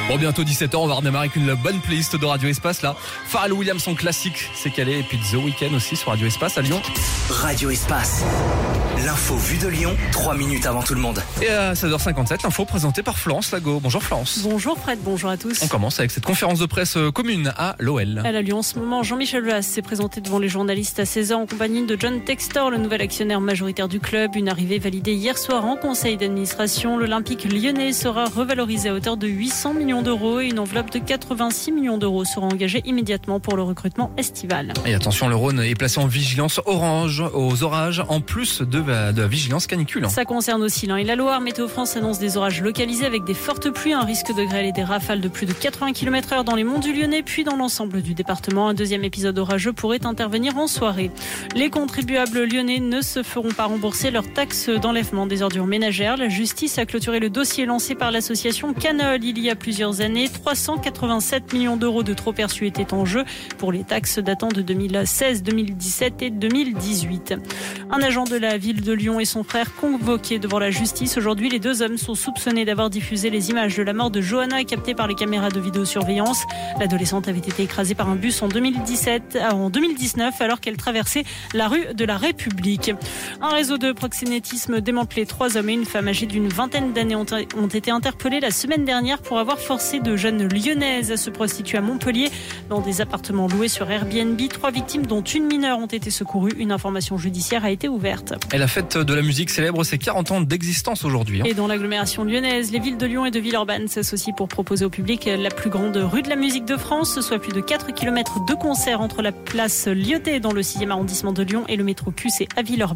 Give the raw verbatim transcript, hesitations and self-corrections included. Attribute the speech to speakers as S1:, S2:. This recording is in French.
S1: Bon, bientôt dix-sept heures, on va redémarrer avec une bonne playlist de Radio Espace là. Pharrell Williams, son classique, c'est calé. Et puis The Weeknd aussi sur Radio Espace à Lyon.
S2: Radio Espace. L'info vue de Lyon, trois minutes avant tout le monde.
S1: Et à seize heures cinquante-sept, l'info présentée par Florence Lago. Bonjour Florence.
S3: Bonjour Fred, bonjour à tous.
S1: On commence avec cette conférence de presse commune à l'O L.
S3: Elle a lieu en ce moment. Jean-Michel Aulas s'est présenté devant les journalistes à seize heures en compagnie de John Textor, le nouvel actionnaire majoritaire du club. Une arrivée validée hier soir en conseil d'administration. L'Olympique lyonnais sera revalorisé à hauteur de huit cents millions d'euros et une enveloppe de quatre-vingt-six millions d'euros sera engagée immédiatement pour le recrutement estival.
S1: Et attention, le Rhône est placé en vigilance orange aux orages en plus de, de la vigilance canicule.
S3: Ça concerne aussi l'Ain et la Loire. Météo France annonce des orages localisés avec des fortes pluies, un risque de grêle et des rafales de plus de quatre-vingts kilomètres heure dans les monts du Lyonnais, puis dans l'ensemble du département. Un deuxième épisode orageux pourrait intervenir en soirée. Les contribuables lyonnais ne se feront pas rembourser leurs taxes d'enlèvement des ordures ménagères. La justice a clôturé le dossier lancé par l'association Canol il y a plusieurs années. trois cent quatre-vingt-sept millions d'euros de trop perçus étaient en jeu pour les taxes datant de deux mille seize, deux mille dix-sept et deux mille dix-huit. Un agent de la ville de Lyon et son frère convoqués devant la justice. Aujourd'hui, les deux hommes sont soupçonnés d'avoir diffusé les images de la mort de Johanna captées par les caméras de vidéosurveillance. L'adolescente avait été écrasée par un bus en deux mille dix-sept, en deux mille dix-neuf alors qu'elle traversait la rue de la République. Un réseau de proxénétisme démantelé. Trois hommes et une femme âgés d'une vingtaine d'années ont, ont été interpellés la semaine dernière pour avoir forcé de jeunes lyonnaises à se prostituer à Montpellier dans des appartements loués sur Airbnb. Trois victimes dont une mineure ont été secourues. Une information judiciaire a été ouverte.
S1: Et la fête de la musique célèbre ses quarante ans d'existence aujourd'hui. Hein.
S3: Et dans l'agglomération lyonnaise, les villes de Lyon et de Villeurbanne s'associent pour proposer au public la plus grande rue de la musique de France, soit plus de quatre kilomètres de concerts entre la place Lyoté dans le sixième arrondissement de Lyon et le métro Q C à Villeurbanne.